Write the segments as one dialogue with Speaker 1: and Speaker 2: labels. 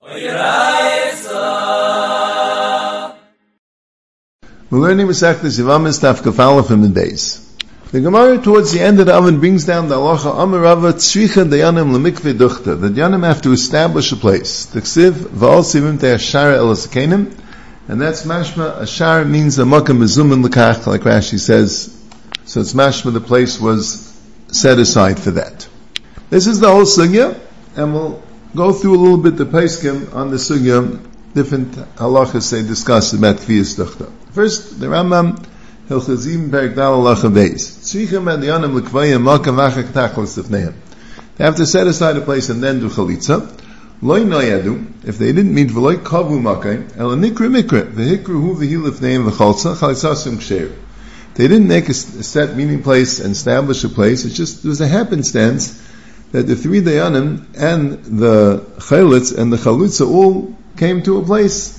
Speaker 1: We're learning Masechtas Yevamos Daf Kaf Aleph in the days. The Gemara towards the end of the oven brings down the halacha Amar Rava Tzricha Dayanim Lemikveh Duchta. The Dayanim have to establish a place. The Ksiv V'al Sivim Te'ashara El Sakenim, and that's mashma. Ashar means a makam mezumin lekach, like Rashi says. So it's mashma. The place was set aside for that. This is the whole sugya, and we'll go through a little bit the Peskim on the sugya. Different halachas they discuss about Kviyas Duchta. First, the Rambam Hilchazim Perek Dal Halacha Beis. Tzrichim and Dayanim Lekvayim Makam V'achak Tachlis Lifneihem. They have to set aside a place and then do chalitza. Loi noyadu, if they didn't meet v'loi kavu makay, el nikra mikra, v'hikru hu v'hi lifneihem v'chalza, chalitzasum ksher. They didn't make a set meeting place and establish a place. It was a happenstance that the three dayanim and the chalitz and the chalutza all came to a place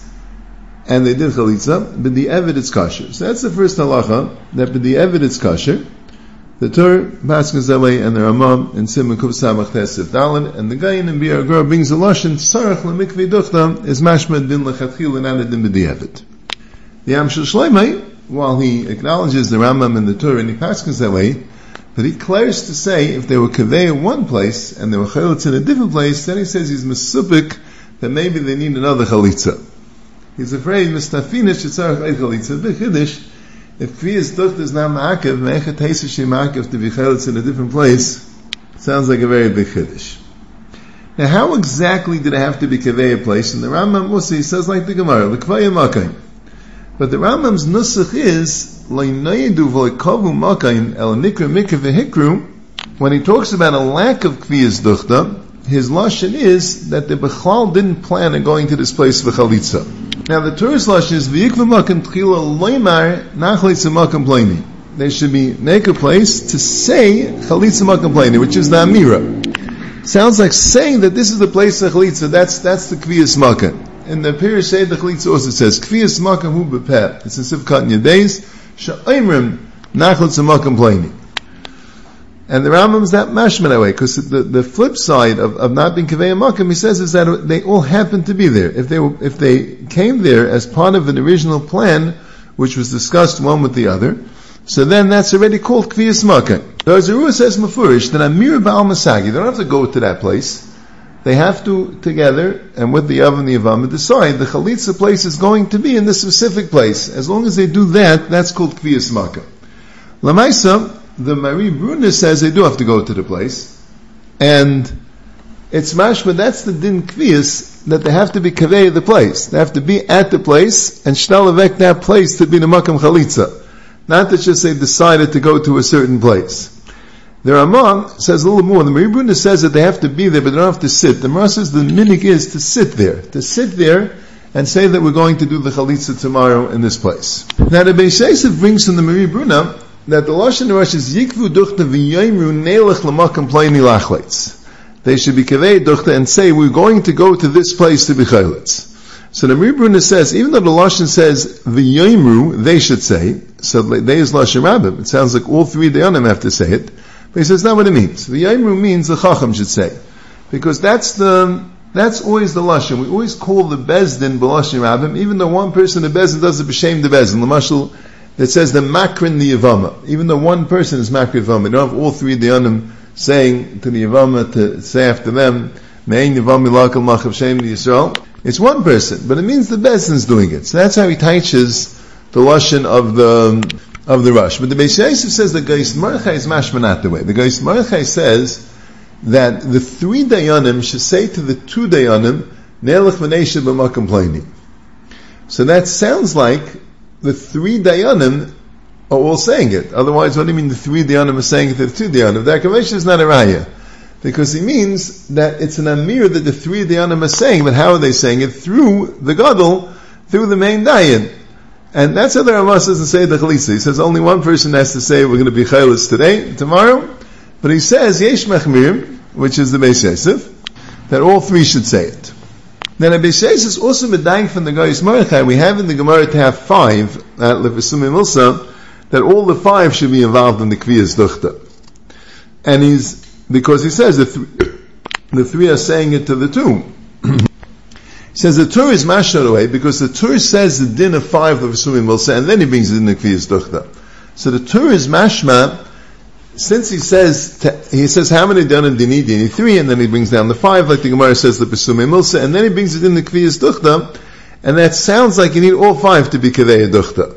Speaker 1: and they did chalitza, but the evid is kosher. So that's the first halacha, that but the evid is kosher. The Torah passes that way, and the Ramah in Siman Kuf Samach Tesif Dalan, and the Gayin in Biur Gur brings a lashon Tzarech Lemikveh Duchta is mashma din lechatchil and not din b'diavad. The Amshel Shleimai, while he acknowledges the Rambam in the Torah and he passes that way, but he declares to say if they were kaveh in one place and they were chalitza in a different place, then he says he's mesupik that maybe they need another chalitza. He's afraid mistafinish tzarech eid chalitza b'chiddush. If Kviyas Duchta is not ma'akev, me'echet heisa she ma'akev to be chalitz in a different place, sounds like a very big chiddush. Now, how exactly did it have to be kaveh a place? And the Rambam Musi says like the Gemara, l'kvayim makayim. But the Rambam's nusach is lo'inayidu v'l'kavu makayim el nikra mikra v'hikru. When he talks about a lack of Kviyas Duchta, his lashon is that the Bechlal didn't plan on going to this place for chalitza. Now the Torah's lashon is v'yikva makam tchila loymar nachalitza makam pleini. They should make a place to say chalitza makam pleini, which is the amira. Sounds like saying that this is the place of chalitza. That's the kviyas makam. In the Pirush the chalitza also says kviyas makam hu bepeh. It's in Sivkat in Yadays sha'imrim nachalitza makam pleini. And the Rambam is that mashman that way, because the flip side of not being kaveh makam, he says, is that they all happen to be there. If they came there as part of an original plan, which was discussed one with the other, so then that's already called kviyas makam. So as the Ruah says mafurish, that amir ba'al masagi, they don't have to go to that place. They have to together and with the Av and the Yavama decide the chalitza place is going to be in this specific place. As long as they do that, that's called kviyas makam. Lamaisa, the Marie Brunner says they do have to go to the place, and it's mashma, that's the din kviyas, that they have to be kaveh the place. They have to be at the place, and shnal avek that place to be the makam chalitza. Not that just they decided to go to a certain place. The Ramah says a little more. The Marie Brunner says that they have to be there, but they don't have to sit. The Ramah says the minig is to sit there and say that we're going to do the chalitza tomorrow in this place. Now the Beis Yosef brings from the Marie Brunner that the lashon Rosh is yikvu duchta v'yayimru neilach l'makam pleini lachleitz. They should be kaveh duchta and say we're going to go to this place to be chalitz. So the Mibruna says even though the lashon says v'yayimru, they should say. So they is lashon rabbim. It sounds like all three dayanim have to say it, but he says not what it means. V'yayimru means the chacham should say, because that's always the lashon. We always call the bezdin b'lashon rabbim, even though one person the bezdin does it b'shem the bezdin. L'mashal, it says the makrin the Yavama. Even though one person is makrin Yavama, you don't have all three dayanim saying to the Yavama to say after them, Me'ein Yavami lakal machav shem Yisrael. It's one person, but it means the Bezdin is doing it. So that's how he teaches the lashon of the Rush. But the Beis Yosef says the Geis Marchai is mashmanat the way. The Geis Marchai says that the three dayanim should say to the two dayanim, Ne'elach v'neisha b'makam pleini. So that sounds like the three dayanim are all saying it. Otherwise, what do you mean the three dayanim are saying it to the two dayanim? The Akavesha is not a raya. Because he means that it's an amir that the three dayanim are saying, but how are they saying it? Through the gadol, through the main dayan. And that's how the Ramah doesn't say the chalitza. He says only one person has to say we're going to be chalitz today, tomorrow. But he says, yesh mechmir, which is the Beis Yosef, that all three should say it. Then Beis Yosef is also medaying from the Geis Marchai. We have in the Gemara to have 5, Lefesumi Milsa, that all the 5 should be involved in the Kviyas Duchta. And because he says the three are saying it to the 2. He says the Torah is mashal away because the Torah says the din of 5 of Pesumei Milsa, and then he brings the din of Kviyas Duchta. So the Torah is mashma, since he says how many dayanim do you need? You need 3, and then he brings down the 5, like the Gemara says the Pesumei Milsa, and then he brings it in the Kviyas Duchta, and that sounds like you need all 5 to be Kavei Duchta.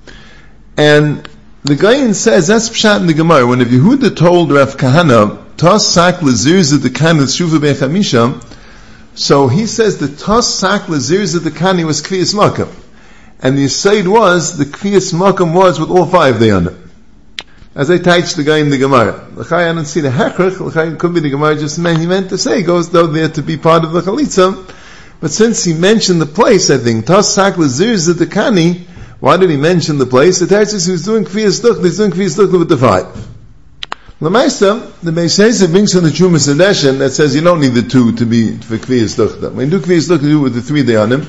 Speaker 1: And the Gaon says, that's Pshat in the Gemara, when Yehuda told Rav Kahana, Tos sak lezirza dekani l'shuva b'echamisha, so he says the Tos sak lezirza dekani was Kviyas Makam. And the Yisayid was, the Kviyas Makam was with all 5 dayanim. As I teach the guy in the Gemara. L'chai, I don't see the hechrich, l'chai, could be the Gemara just meant, he meant to say, goes though there to be part of the Chalitza, but since he mentioned the place, I think, Tos sak lezirza dekani, why did he mention the place? The text is he was doing Kviyas Duchta, he's doing Kviyas Duchta with the 5. L'maisa, the Beis Yosef brings from the Trumas Hadeshen that says you don't need the 2 to be for Kviyas Duchta. When you do Kviyas Duchta, you do it with the 3 dayanim.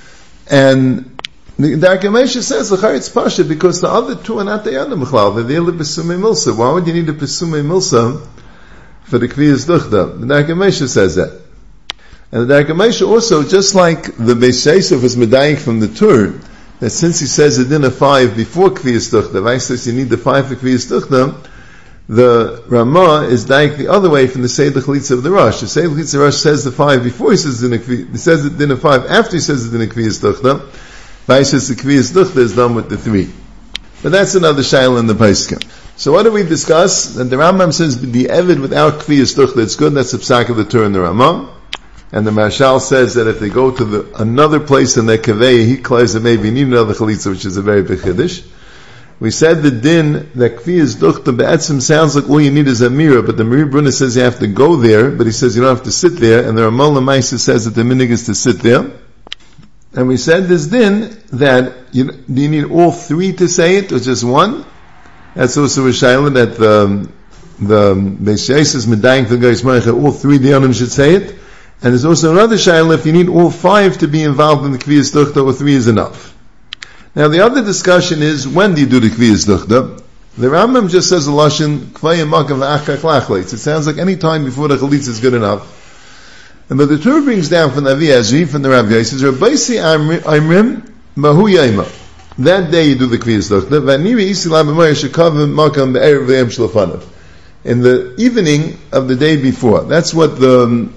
Speaker 1: And the Darkei Moshe says, l'chai it's pasha, because the other 2 are not dayanim b'chlal, they're there Pesumei Milsa. Why would you need a Pesumei Milsa for the Kviyas Duchta? The Darkei Moshe says that. And the Darkei Moshe also, just like the Beis Yosef was medayik from the Tur, that since he says a din of 5 before Kviyas Duchta, Rav says you need the 5 for Kviyas Duchta, the Ramah is daik the other way from the Seder Chalitza of the Rosh. The Seder Chalitza of the Rosh says the 5 before he says the din of 5 after he says the din of Kviyas Duchta. Rav says the Kviyas Duchta is done with the 3. But that's another shayla in the Paiskim. So what do we discuss? And the Rambam says the Eved without Kviyas Duchta, it's good. That's the psak of the Torah in the Ramah. And the Marshal says that if they go to another place in their Kaveh, he claims that maybe you need another Chalitza, which is a very big Chiddush. We said the din, that Kviyas Duchta Be'etzim sounds like all you need is a mirror, but the Mir Brunner says you have to go there, but he says you don't have to sit there, and the Ramah Lamaisa says that the minig is to sit there. And we said this din, that do you need all 3 to say it, or just 1? That's also a shayla that the Beis Yosef is medayik the Geis Meicha, all 3 dayanim should say it. And there's also another shayla, if you need all 5 to be involved in the Kviyas Duchta, or 3 is enough. Now the other discussion is, when do you do the Kviyas Duchta? The Rambam just says a lashon, Kvayim Makav V'achak Lachleitz. It sounds like any time before the Chalitza is good enough. And but the Torah brings down from the Avi Azri, from the Rav Yosef, Rabbeisi Amrim, Mahu Yaima. That day you do the Kviyas Duchta. V'aniri Yisilam B'moyer Shekavim Makam Be'erev V'yem Shlefanav. In the evening of the day before. That's what the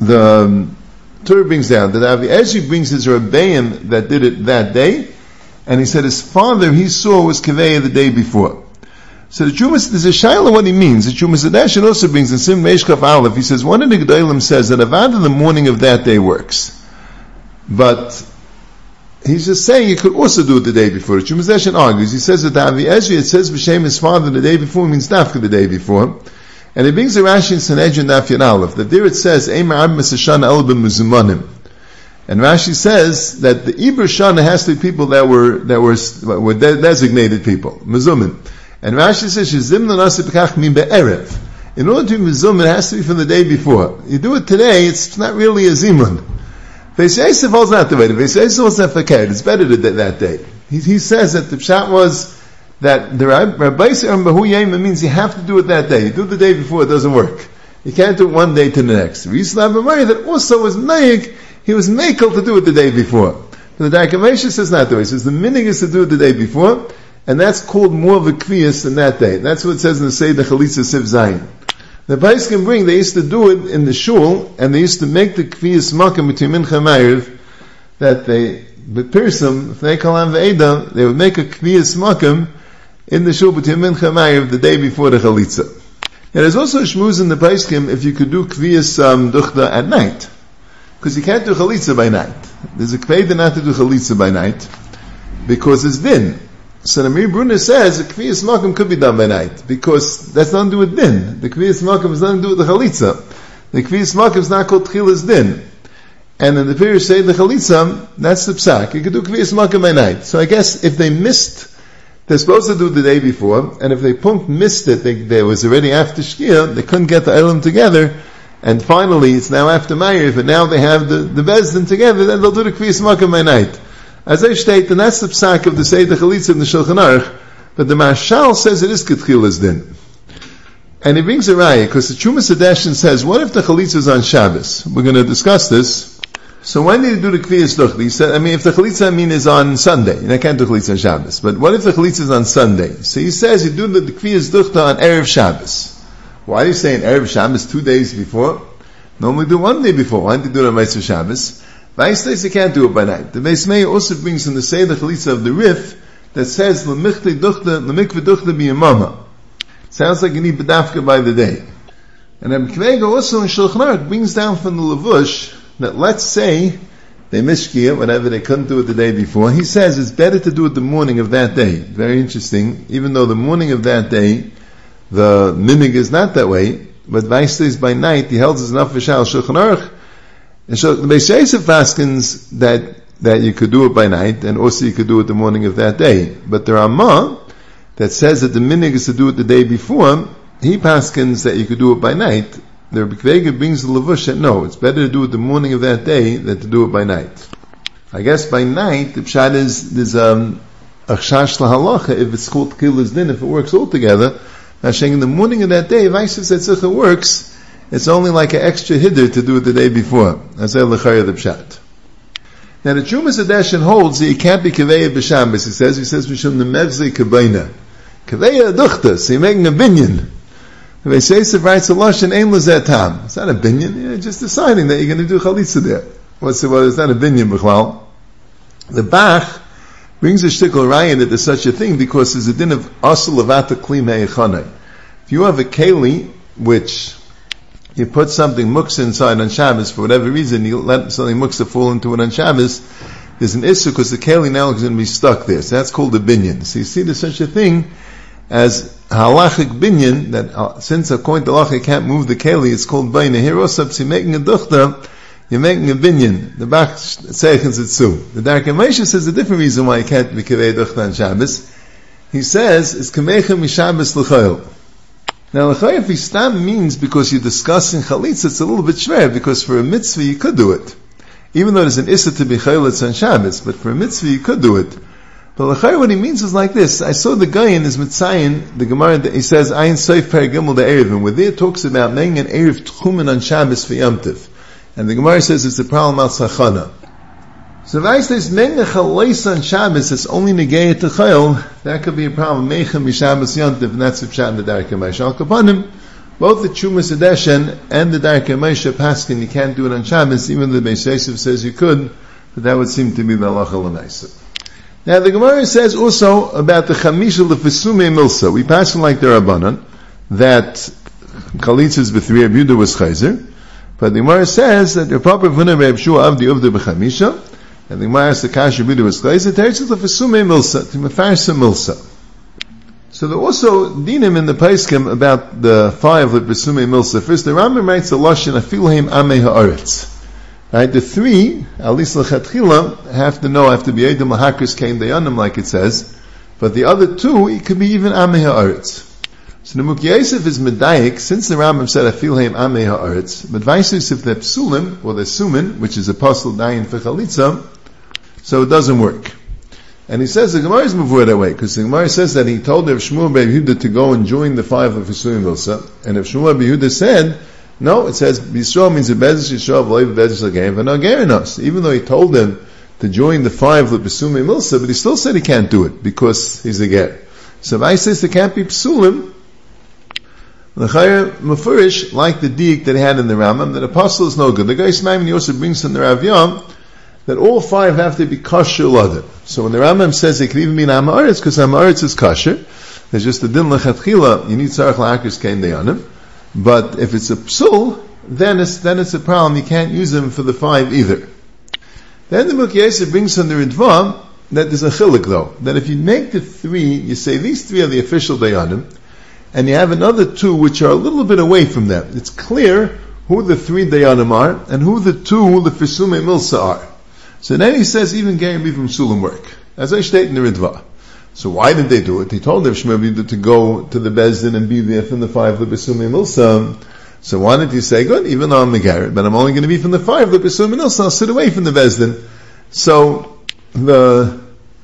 Speaker 1: Torah brings down. That Avi Ezri brings his Rebbeim that did it that day, and he said his father he saw was Kaveh the day before. So the Trumas, there's a shayla what he means. The Trumas Hadeshen also brings in Sim Meishkaf Aleph, he says one of the Gedolim says that Avad in the morning of that day works. But he's just saying you could also do it the day before. The Trumas Hadeshen argues, he says that Avi Ezri, it says B'Shem his father the day before means Dafka the day before. And it brings a Rashi in Sanhedrin Daf Yud Aleph, that there it says, Eimer Ab Mesashana Elbim Mezumanim. And Rashi says that the Ibr Shana has to be people that were designated people, Mezumin. And Rashi says, Shezimna Nasi B'kach Min Be'erev. In order to be Mezumin, it has to be from the day before. You do it today, it's not really a Zimun. Beis Yosef holds not the way. Beis Yosef holds not fakir. It's better to that day. He says that the pshat was that the Rabbi Yisrael Bahu Yema means you have to do it that day. You do it the day before, it doesn't work. You can't do it one day to the next. Yisrael B'mari that also was meik, he was meikal to do it the day before. But the Darkei Moshe says not the way. He says the minig is to do it the day before, and that's called more of a kviyas than that day. That's what it says in the Seder Chalitza Siv Zayin. The Bais can bring, they used to do it in the shul, and they used to make the kviyas makam between Mincha and Ma'ariv, that they, the Pirsum, if they call on Ve'eda, they would make a kviyas makam in the shul between Mincha and Ma'ariv the day before the Chalitza. Now there's also a shmuz in the Paiskim if you could do kviyas duchta at night. Because you can't do Chalitza by night. There's a kveda not to do Chalitza by night, because it's din. So the Mir Brunner says a kviyas makam could be done by night, because that's nothing to do with din. The kviyas makam has nothing to do with the Chalitza. The kviyas makam is not called tchilas din. And in the period say the Chalitza, that's the psak. You could do kviyas makam by night. So I guess if they missed, they're supposed to do the day before, and if they missed it, they was already after Shkia, they couldn't get the Elam together, and finally it's now after Ma'ariv, and now they have the Bezdin together, then they'll do the Kviyas Makam by night. As I state, and that's the psak of the Seder Chalitza in the Shulchan Aruch, but the Marshal says it is Ketchilas Din. And he brings a raya, because the Trumas Hadeshen says, what if the Chalitza is on Shabbos? We're going to discuss this. So when do you do the Kviyas Duchta? He said, if the Chalitza is on Sunday, and I can't do Chalitza on Shabbos, but what if the Chalitza is on Sunday? So he says you do the Kviyas Duchta on Erev Shabbos. Why are you saying Erev Shabbos 2 days before? Normally do 1 day before. Why don't you do it on Meitzah Shabbos? Vaistais you can't do it by night. The Beis Meir also brings in the Seder Chalitza of the Rif that says L'mikveh Duchta b'yamama. Sounds like you need B'dafka by the day. And Rabbi Kvega also in Shulchan Aruch brings down from the Levush that let's say they mishkia, whatever, they couldn't do it the day before. He says it's better to do it the morning of that day. Very interesting. Even though the morning of that day, the minig is not that way, but Vaistais by night, he holds his enough for Shulchan Aruch. And so the Beis Yosef faskins that you could do it by night, and also you could do it the morning of that day. But the Ramah, that says that the minig is to do it the day before, he paskins that you could do it by night. The Rebbe Kvega brings the Levush that no, it's better to do it the morning of that day than to do it by night. I guess by night, the pshat is, there's a chash lahalacha, if it's called Tchilas Din, if it works all together. Now saying in the morning of that day, if Aisha said Tzitcha works, it's only like an extra hiddur to do it the day before. That's the pshat. Now the Trumas Hadeshin holds that you can't be Kaveya b'Shabbos. He says, Mishum Nemevzei Kabeina. Kaveya Duchta, so you're making a binyan. The Beis Yosef writes a lashon ein lezeh tam. It's not a binyan. You're just deciding that you're going to do chalitza there. It's not a binyan b'chlal. The Bach brings a shtickle raya that there's such a thing because there's a din of asur levata kli me'echanai. If you have a keli which you put something muksa inside on Shabbos for whatever reason, you let something muksa fall into it on Shabbos, there's an issue because the keli now is going to be stuck there. So that's called a binyan. So you see there's such a thing as halachic binyan, that since according to halacha you can't move the keli, it's called bayna. Here also, if you're making a duchta, you're making a binyan. The Bach seichens it too. The Darkei Moshe says a different reason why you can't be kavei duchta on Shabbos. He says, it's kamechem mishabbos l'chayil. Now l'chayil, if stam means because you're discussing chalitza, it's a little bit shver, because for a mitzvah you could do it. Even though there's an issa to be chayilitz on Shabbos, but for a mitzvah you could do it. But l'chayr, what he means is like this. I saw the guy in his Mitzayin, the Gemara, he says, Ayin Soif Paragimel the Erevim, where there it talks about making an Erev Tchumen on Shabbos for Yom Tov. And the Gemara says it's a problem al Sachana. So if I say, making a Chalais on Shabbos, it's only negayat to Chayil, that could be a problem. Meichem Shabbos Yom Tov, and that's the pshat in the Darkei Moshe. Al Kapanim, both the Trumas Hadeshin and the Darkei Moshe paskin, you can't do it on Shabbos, even though the Beis Yosef says you could, but that would seem to be the halacha l'maisa. Now the Gemara says also about the Chamisha L'Fesume Milsa. We pass on like the Rabbanan, that Chalitzas b'three Reb Yehuda was Chayzer, but the Gemara says that the proper V'nei Reb Shua Avdi Uvda b'Chamisha, and the Gemara says the Kash Reb Yehuda was Chayzer, Teretzes L'Fesume Milsa, to Mefarsa Milsa. So there are also dinim in the Paiskim about the 5 L'Fesume Milsa. First, the Rambam writes a Lashon, Afilheim Amei Ha'aretz. Right, the 3, at least l'chatchila, have to be Edom L'Hakris Kein Dayanim, like it says, but the other 2, it could be even Amei Ha'aretz. So the Mukhi Yosef is medayik, since the Rambam said Afilheim Amei Ha'aretz, but Vaisus if they're psulim, or they're sumin, which is apostle dayin for chalitza, so it doesn't work. And he says the Gemara is mavur that way, because the Gemara says that he told Rav Shmuel Bar Yehuda to go and join the 5 of Fesumim Milsa, and Rav Shmuel Bar Yehuda said, no, it says Yisrael means a Bezdis Yisrael v'loy Bezdis L'gein v'nagerinos. Even though he told him to join the 5 of Pesumim Milsa, but he still said he can't do it because he's a ger. So if I says there can't be Psulim, l'chayr mafurish like the diik that he had in the Rambam, that apostle is no good. The guy Ismail also brings in the Rav Yam that all 5 have to be kosher l'adar. So when the Rambam says it can even be an Amaretz, because Amaretz is kosher, there's just the din l'chatchila, you need tzarech l'akris kein dayanim. But if it's a psul, then it's a problem. You can't use them for the 5 either. Then the Mukhi Yosef brings from the Ritva that there's a chilik though. That if you make the 3, you say these 3 are the official dayanim, and you have another 2 which are a little bit away from them. It's clear who the 3 dayanim are, and who the 2 the Fesume Milsa are. So then he says even Gerim from Sulam work. As I state in the Ritva. So why did they do it? He told Rav Shmuel to go to the Bezdin and be there from the 5 of the Pesumim Milsa. So why did he say, good, even though I'm Megarit, but I'm only going to be from the 5 of the Pesumim Milsa, I'll sit away from the Bezdin. So the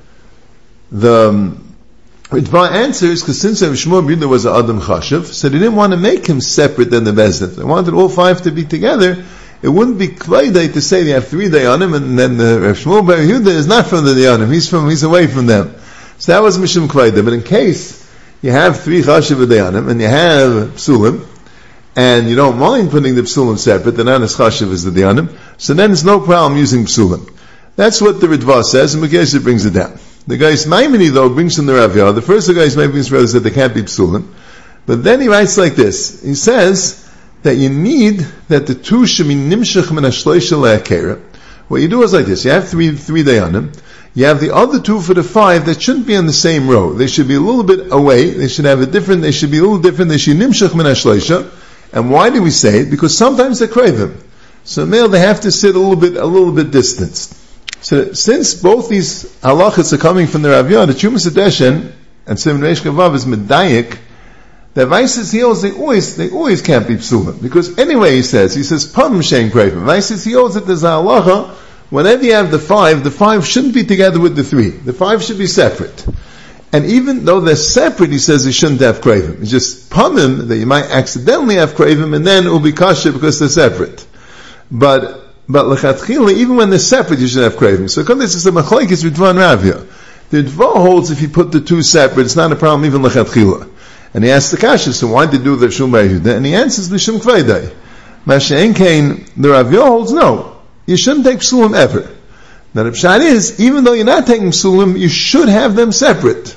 Speaker 1: Ritva answers, because since Rav Shmuel was an Adam Chashav, so they didn't want to make him separate than the Bezdin. They wanted all 5 to be together, it wouldn't be Kvayday to say they have 3 Dayanim, and then the Rav Shmuel Bar Yehuda is not from the Dayanim, he's away from them. So that was Mishum Kvayday. But in case you have 3 Chashiv Dayanim, and you have Psulim, and you don't mind putting the Psulim separate, the Nanas Chashiv is the Dayanim, so then it's no problem using Psulim. That's what the Ritva says, and Mekesha brings it down. The guy's Maimoni, though, brings from the Rav Yah. The first guy's Maimoni's brother said they can't be Psulim. But then he writes like this. He says that you need that the 2 should be Nimshach min ha-shloisha le'akera. What you do is like this. You have three Dayanim. You have the other 2 for the 5 that shouldn't be on the same row. They should be a little bit away. They should be a little different. They should Nimshach min ha-shloisha. And why do we say it? Because sometimes they crave him. So male, they have to sit a little bit distanced. So since both these halachas are coming from the Rav Yah, the Chumas Adeshen and Simon Reish Kavav is medayik, the Vaisis Heels, they always can't be psulim. Because anyway, he says, Pam Shem Kravim. Vaisis Heels that there's a halacha, whenever you have the 5 shouldn't be together with the 3. The 5 should be separate. And even though they're separate, he says they shouldn't have Kravim. It's just Pamim that you might accidentally have Kravim, and then it will be kasher because they're separate. But lechatchila, even when they're separate, you should have cravings. So this is the machlokes Ritva and Rav Yah. The Ritva holds if you put the 2 separate, it's not a problem even lechatchila. And he asks the kasha, so why did they do the Shum Bar Yehuda? And he answers Lishum Kvayday. Masha'en Kain, the Rav Yah holds no. You shouldn't take psulim ever. Now the pshat is, even though you're not taking psulim, you should have them separate.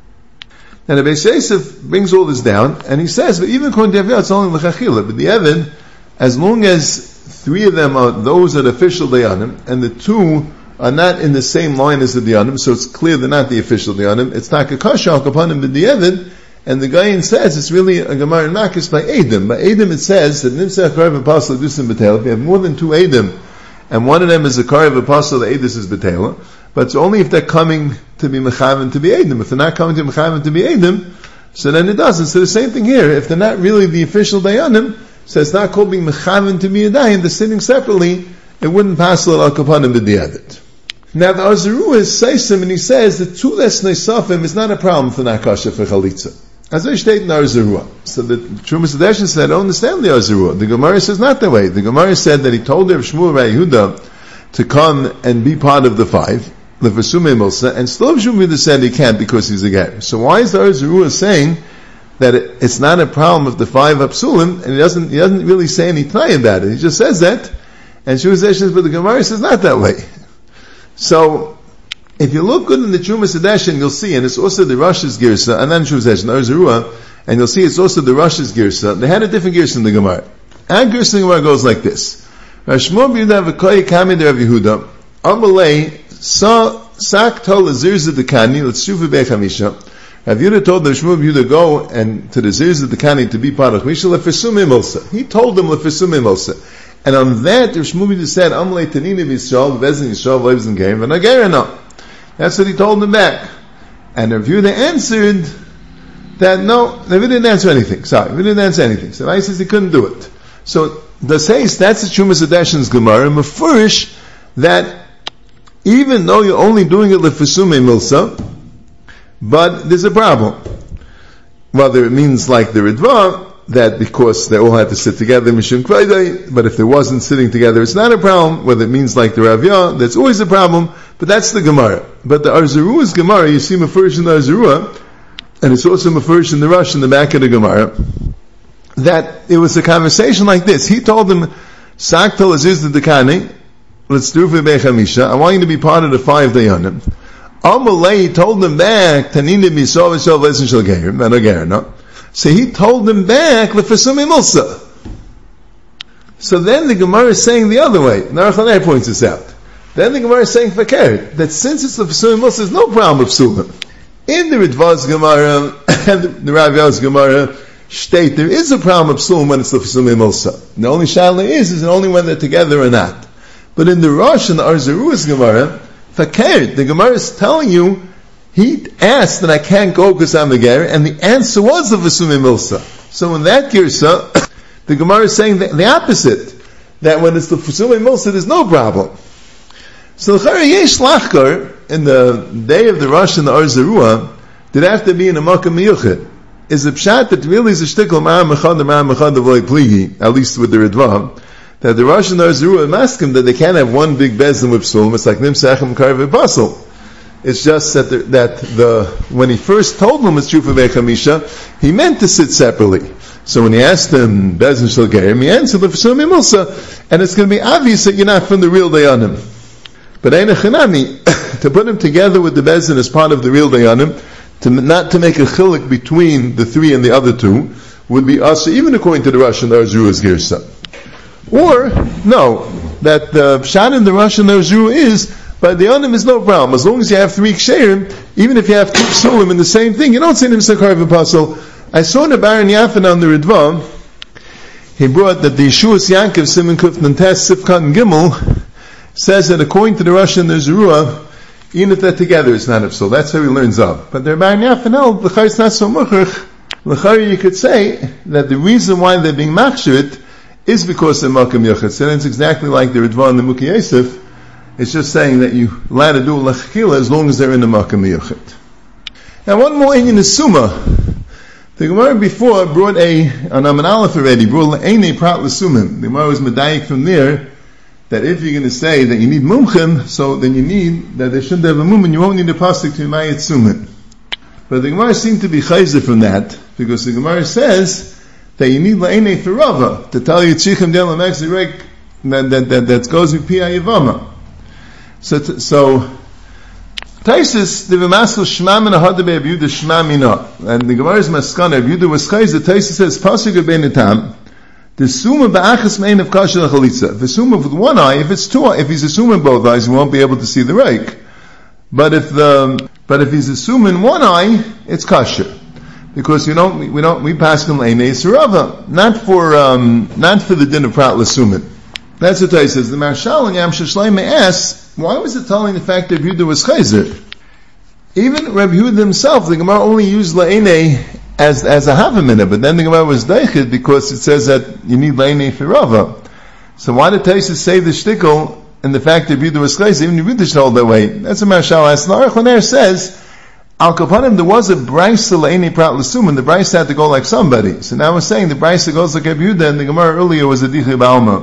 Speaker 1: And the Beis Yosef brings all this down, and he says, but even according to Rav Yah, it's only lechatchila. But the Evan, as long as 3 of them are those are the official Dayanim, and the 2 are not in the same line as the Dayanim, so it's clear they're not the official Dayanim. It's Takakasha upon him, the Evid, and the Gayan says it's really a Gemara in Makis by Edom. By Edom it says that Nimsech Karev Apostle Dusim Betel, if you have more than 2 Edom, and one of them is a Karev Apostle, the Edis is Betela, but it's only if they're coming to be Mechavan to be Edom. If they're not coming to Mechavan to be Edom, so then it doesn't. So the same thing here. If they're not really the official Dayanim, so it's not called being mechaven to be a dayan, they're sitting separately, it wouldn't pass al kapanim b'di'adet. Now the Arzaru is Seisim, and he says the 2 that's Neisafim is not a problem for Nakasha for Chalitza. As I state in the Arzaru. So the Chumas Adeshen said, I don't understand the Arzaru. The Gemara says not that way. The Gemara said that he told Rav Shmuel Bar Yehuda to come and be part of the 5, the Vesume Milsa, and still Rav Shmuel said he can't because he's a guy. So why is the Arzaru saying that it's not a problem of the 5 Apsulim, and he doesn't really say any T'nai about it. He just says that, and Chumas Adeshen, but the Gemara says not that way. So, if you look good in the Chumas Adeshen, you'll see, and it's also the Rosh's Girsa, and then Chumas Adeshen, Arzarua, and you'll see it's also the Rosh's Girsa. They had a different Girsa in the Gemara. Our Girsa in the Gemara goes like this. Rav Shmuel Bar Yehuda v'koy kamid Rav Yehuda, Amalei, sak tol azirza dekani, let's shuv b'echamisha, Rav Yehuda told the Shmuel Yehuda go and to the Zirz of the Kani to be part of Chamisha lefesum imilsa. He told them lefesum imilsa. And on that, Rav Shmuel Yehuda said, Amlei Tanina Yisrael, Vezin Yisrael, lives in game, and Agarana. That's what he told them back. And Rav Yehuda answered that no, Rav Yehuda didn't answer anything. Sorry, Rav Yehuda didn't answer anything. So I says he couldn't do it. So the says that's the Chumas Adeshen's Gemara, Mefurish, that even though you're only doing it lefesum imilsa, but there's a problem. Whether it means like the Ritva, that because they all had to sit together, Mishum Kvayday, but if they wasn't sitting together, it's not a problem. Whether it means like the Rav Yah, that's always a problem, but that's the Gemara. But the Arzarua's Gemara, you see Mefurish in the Arzarua, and it's also Mefurish in the Rush in the back of the Gemara, that it was a conversation like this. He told them, Saktal Aziz the Dekani, let's do for Bechamisha, I want you to be part of the 5 Dayanim. Amalei told them back, Tanina Misov Shal Vezin Shal Geir, so he told them back, Lefesum Imilsa. So then the Gemara is saying the other way. Narachanei points this out. Then the Gemara is saying Fakir, that since it's Lefesum Imilsa, there's no problem with Psulim. In the Ritva's Gemara, and the Rav Yah's Gemara, state there is a problem with Psulim when it's Lefesum Imilsa. The only Shaila is only when they're together or not. But in the Rosh and the Arzarua's Gemara, Fakir, the Gemara is telling you, he asked that I can't go because I'm a ger, and the answer was the Vesumi Milsa. So in that girsa, the Gemara is saying the opposite, that when it's the Vesumi Milsa, there's no problem. So the Yesh Lachkar, in the day of the Rosh and the Arzarua, did have to be in a Makkah Miyuchid. Is a pshat that really is a shtickle Ma'am Mechad Ma'am Mechad V'loi Pligi, at least with the Ritva, that the Rosh and the Zerua maskim that they can't have one big bezin with psulim. It's like nimsachem karve basel. It's just that when he first told them it's true for Bechamisha, he meant to sit separately. So when he asked them bezin shel gerim, he answered the psulim imulsa, and it's going to be obvious that you're not from the real dayanim. But Ein Chanami, to put them together with the bezin as part of the real dayanim, not to make a chilik between the three and the other two, would be also even according to the Rosh and the Arzua's girsa. Or, no, that the pshat in the Rosh and the Arzua is, by the Anim is no problem. As long as you have three ksherim, even if you have two psulim in the same thing, you don't say Nimsa Karv Apostle. I saw in the Baron Yafin on the Ridva, he brought that the Yeshua's Yankov, Simon Kuf Nantes, Sifkat and Gimel, says that according to the Rosh and the Arzua, even if they're together, it's not a psul. That's how he learns up. But the Baron Yafin held, the Chai is not so muchach. L'chari, you could say that the reason why they're being machshirit is because they're makam yachid. So it's exactly like the Ridvan and the Muki Yosef. It's just saying that you're allowed to do lechakila as long as they're in the makam yachid. Now, one more in the Summa. The Gemara before brought on Aman Aleph already, brought a prat l'sumim. The Gemara was medayik from there that if you're going to say that you need mumchim, so then you need that they shouldn't have a mum, and you won't need a pasuk to mayit sumin. But the Gemara seemed to be chayzer from that, because the Gemara says that you need la'enei for Rava, to tell you tzichem del amex zirek, that goes with pi yavama. So Taisus, the v'masel shma min ahad be Yehuda shma mina. And the Gemara's maskana, Yehuda was chayzer, Taisus says, pasuk be'netam, the summa ba'achas mein of kasher l'chalitza. If a summa with one eye, if it's two eyes, if he's assuming both eyes, he won't be able to see the reik. But if he's assuming one eye, it's kasher. Because we pass him l'einei surava. Not for the din of prat l'sumin. That's what Tais says. The Marshal and Yam Shashleim asks, why was it telling the fact that Yehuda was chayzer? Even Reb Yehuda himself, the Gemara only used l'einei as a havamina, but then the Gemara was deichid because it says that you need l'einei for Rava. So why did Tais say the shtickle and the fact that Yehuda was chayzer, even Yehuda should hold that way? That's what Marshal asks. The Aruch LaNer says, Al Kapanim, there was a brayse l'einei prat l'sum, and the brayse had to go like somebody. So now we're saying the brayse goes like Reb Yehuda, and the Gemara earlier was a dichei ba'alma.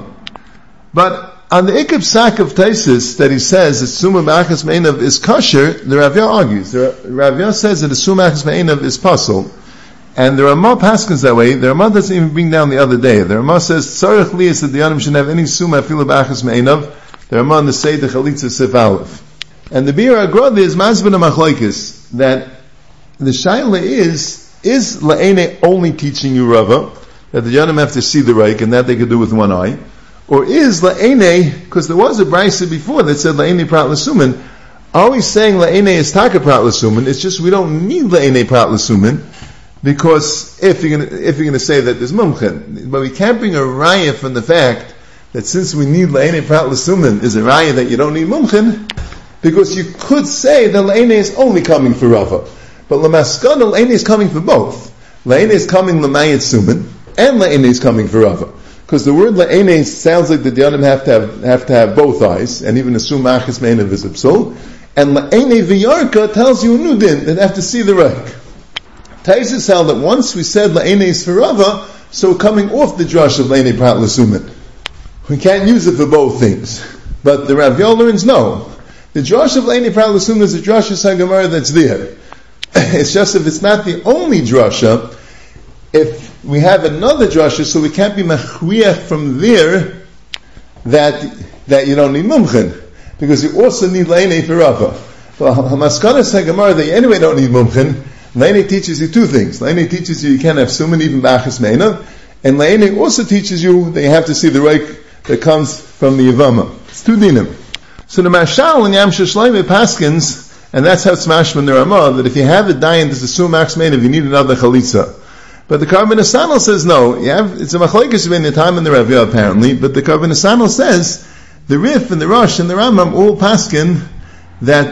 Speaker 1: But on the ikab sak of Taisus that he says that summa b'achas me'enav is kosher, the Ravya argues. The Ravya says that the summa b'achas me'enav is pasul, and the Ramah paskins that way. The Ramah doesn't even bring down the other day. The Ramah says tzarich li is that the Yanim shouldn't have any summa afilu b'achas me'enav. The Ramah on the Seder Chalitza Sif Aleph. And the Bir Agrod is mazbin machlokes that the shaila is la'ene only teaching you Rava that the Yanim have to see the reik and that they could do with one eye, or is la'ene, because there was a brayse before that said la'ene prat l'sumin. Are we saying la'ene is taka prat l'sumin? It's just we don't need la'ene prat l'sumin, because if you're going to say that there's mumchen, but we can't bring a raya from the fact that since we need la'ene prat l'sumin is a raya that you don't need mumchen, because you could say that la'ene is only coming for Rava, but l'maskana la'ene is coming for both. La'ene is coming l'mayit sumin, and la'ene is coming for Rava. Because the word la'ene sounds like the Yanim have to have both eyes, and even assume machas me'enav is a psul, and la'ene v'yarka tells you a new din, that have to see the reik. Taisus held that once we said la'ene is for Rava, so coming off the drush of la'ene prat l'sumin. We can't use it for both things. But the Rav Yol learns no. The drush of la'ene prat l'sumin is a drush of Sagamara that's there. It's just if it's not the only drasha, if we have another drasha, so we can't be machriach from there that you don't need mumchen, because you also need la'ene for Rava. Well, Hamaskana Sagamara that you anyway don't need mumchen. La'ene teaches you two things. La'ene teaches you can't have suman even b'achas me'enav, and la'ene also teaches you that you have to see the reik that comes from the Yavama. It's two dinim. So the Marshal and Yam Shashleim Paskins, and that's how it's mashman the Ramah, that if you have a dayan that's a sumax me'enav, you need another chalitza. But the Karban Asanal says no. It's a machlokes between the time and the Ravya apparently, but the Karban Asanal says the Rif and the Rosh and the Rambam all paskin that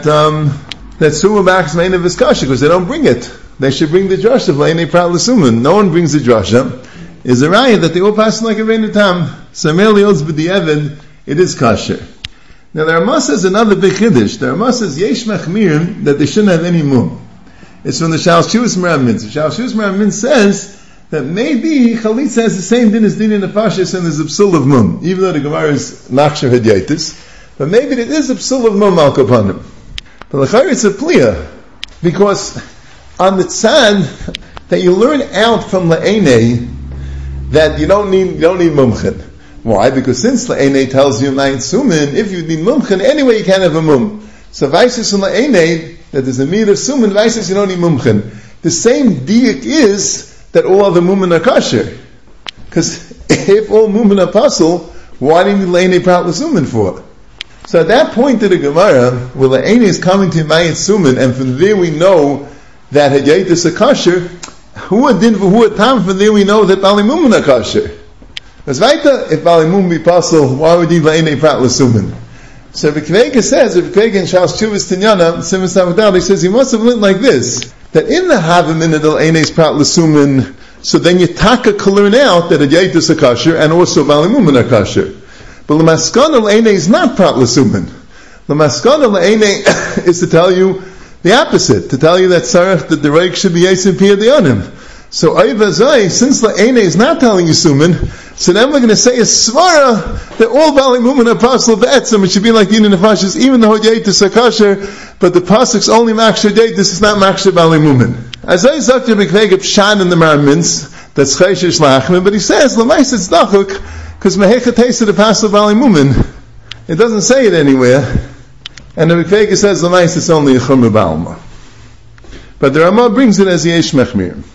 Speaker 1: Suma Bach's main of is kasha because they don't bring it. They should bring the drasha of La'enei Prat L'Suman. No one brings the drasha. Is a raya that they all pass like a rain tam. So merely odds b'di'evid, it is kasha. Now the Ramah says another big chiddush. The Ramah says yesh machmirim that they shouldn't have any mum. It's from the Shal Shuvas Meramin. The Shal Shuvas Meramin says that maybe chalitza has the same din as din in the pashas and there's a psul of mum, even though the Gemara is machshir hadyatis, but maybe it is a psul of mum al kapanim. But l'chayr it's a pliya, because on the tzad that you learn out from la'enei that you don't need mumchen. Why? Because since la'enei tells you ma'in sumin, if you need mumchen, anyway you can't have a mum. So vaisis and la'enei, that there's a mir of sumin, vaisis you don't need mumchen. The same diuk is that all other mumen are kosher. Because if all mumen are pasul, why do you need la'enei prat l'sumin for? So at that point in the Gemara, where la'enei is coming to ma'in sumin, and from there we know that hadyatis are kosher, who a din for who a tam, from there we know that bali mumen are kosher. Because weiter, if bali mumen be pasul, why would you need la'enei prat l'sumin? So Rebbe Kvega says, Rebbe Kvega in Shas Chuvas Tinyana, Simas Tamadal, he says he must have learned like this, that in the Havim in the La'enei's Prat L'Sumin, so then you taka can learn out that a Yaitis are kosher, and also Bali Mumen are kosher. But L'Maskana La'enei is not Prat L'Sumin. L'Maskana La'enei is to tell you the opposite, to tell you that Sarach, that the Reik should be Yaisim Piyah De'anim. So Ayvazai, since La'enei is not telling you Sumin, so then we're going to say a svara that all Bali Mumen are pasul be'etzem. It should be like Din and Nefashis, even though Yaitis are kosher, but the pasuk's only makshir Yaitis is not makshir Bali Mumen. As I sagt Rebbe Kvega pshan in the Maramins, that's chayshish lachmin, but he says l'mais it's dachuk because mehecha tasted the pasul Bali Mumen. It doesn't say it anywhere, and Rebbe Kvega says l'mais it's only a chumra b'alma. But the Ramah brings it as yesh mechmir.